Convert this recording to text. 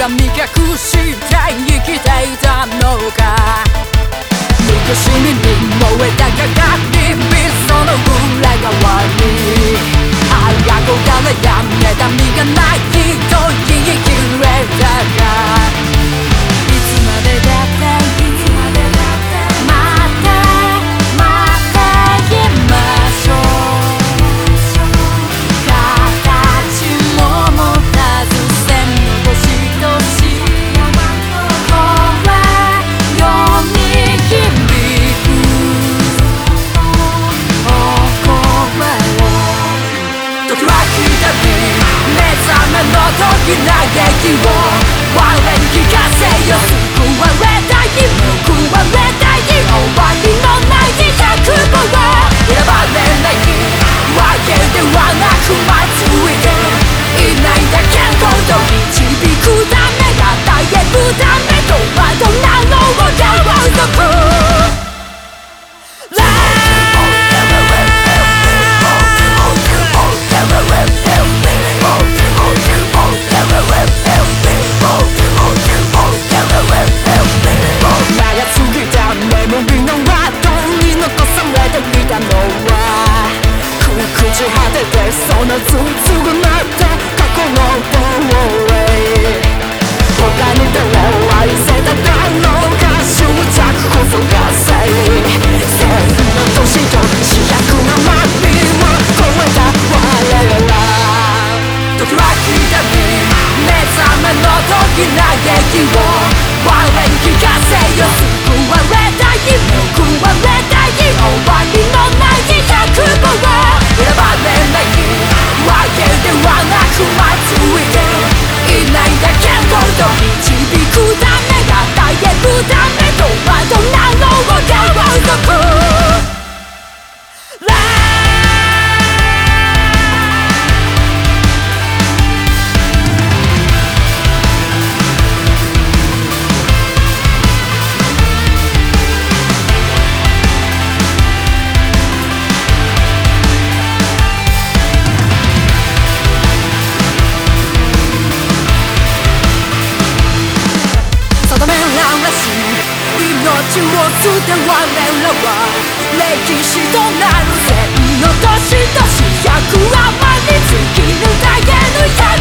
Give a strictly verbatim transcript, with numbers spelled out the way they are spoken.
恨み隠して生きていたのか。昔に燃えた鏡、その裏側にあらこがやめた身がないと言い切れたが、いつまでだっていつまでだって待って待っていましょう。形も持たず線の星としこれように響くお声を時は来たり目覚めの時嘆きを我に聞かせよ。救われたい報われたい終わりのない百歩を選ばれないわけではなく待ついていないだけほど導くため与えるため戸惑なのを約束。そのつつぐなって過去のボーレ他に手を愛せただろうか。執着こそが正義千の年と主役の波を超えた我ら。時は来たり目覚めの時嘆きを我に聞かせよ。救われたい報われたい終わりのない百歩を選ばれないわけではなく待ついていないだけほど導くため与えるため戸惑なのを約束。命を捨て我らは歴史となる千の年と主役はまに尽きるだけの